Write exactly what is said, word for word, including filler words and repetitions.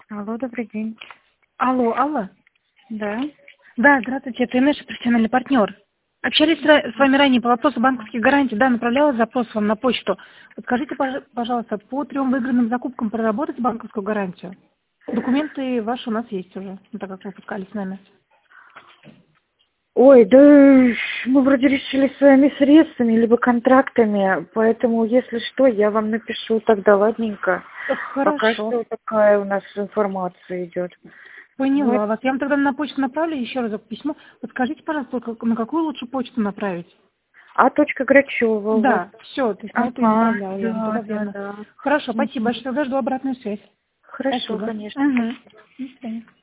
Алло, добрый день. Алло, алло. Да. Да, здравствуйте, это наш профессиональный партнер. Общались с с вами ранее по вопросу банковских гарантий, да, направляла запрос вам на почту. Вот скажите, пож- пожалуйста, по трем выигранным закупкам проработать банковскую гарантию? Документы ваши у нас есть уже, ну, так как вы пускали с нами. Ой, да мы вроде решили своими средствами, либо контрактами, поэтому, если что, я вам напишу тогда, ладненько. Э, Пока Хорошо, что такая у нас информация идет. Вот. поняла вас. Я вам тогда на почту направлю еще разок письмо. Вот скажите, пожалуйста, как- на какую лучше почту направить? А точка Грачева у вас? Да, все, то есть на эту и Ага, направляю я вам да, тогда да, верно. да. Хорошо, спасибо Мгм. большое, тогда жду обратную связь. Хорошо, Спасибо. конечно. Угу. До свидания.